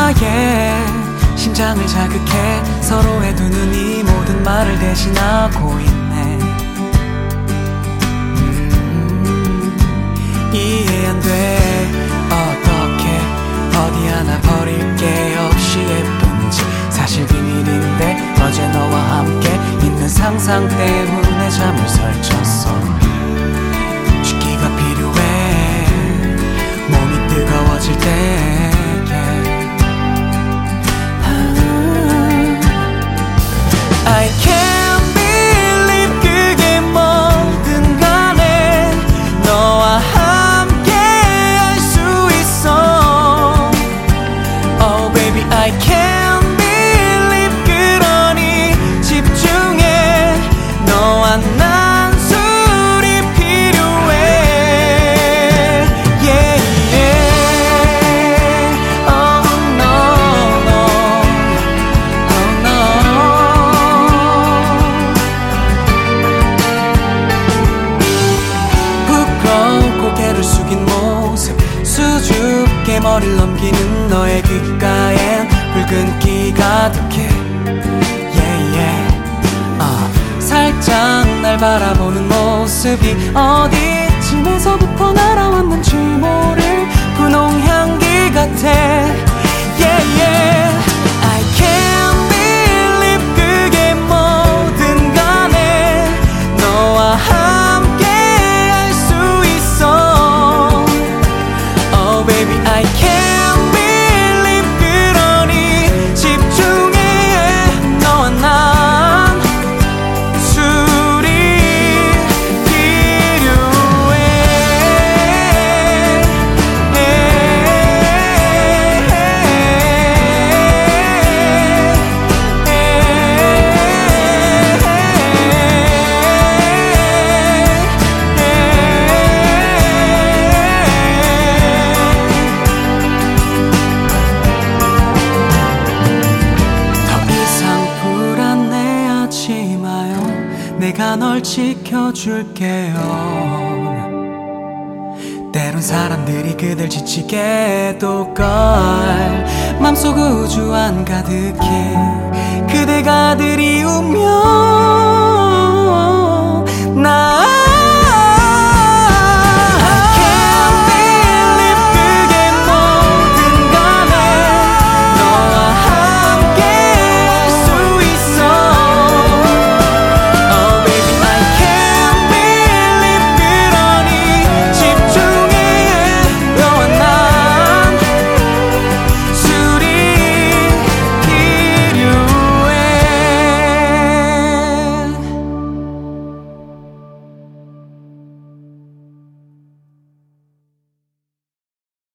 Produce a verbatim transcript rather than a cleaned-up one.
yeah. 심장을 자극해 서로의 두 눈이 모든 말을 대신하고 있네. 음, 이해 안 돼. 어떻게 어디 하나 버릴 게 없이 예쁜지 사실 비밀인데 어제 너와 함께 있는 상상 때문에 잠을 설쳤어. 쥐기가 필요해 몸이 뜨거워질 때. I can't believe 그게 뭐든 간에 너와 함께 할 수 있어. Oh baby I can't believe 그러니 집중해. 너와 난 술이 필요해. Yeah yeah. Oh no no. Oh no. 고개를 숙인 모습 수줍게 머리를 넘기는 너의 귓가엔 붉은기 가득해. yeah, yeah. uh, 살짝 날 바라보는 모습이 어디쯤에서부터 날아왔는지 모를 분홍 향기 같아. yeah, yeah. I can't believe 그게 뭐든 간에 너와 함께 I can't believe 그러니 집중해. 너와 난 술이 필요해. 내가 널 지켜줄게요. 때론 사람들이 그댈 지치게 해도걸. 맘속 우주 안 가득히 그대가 들이우면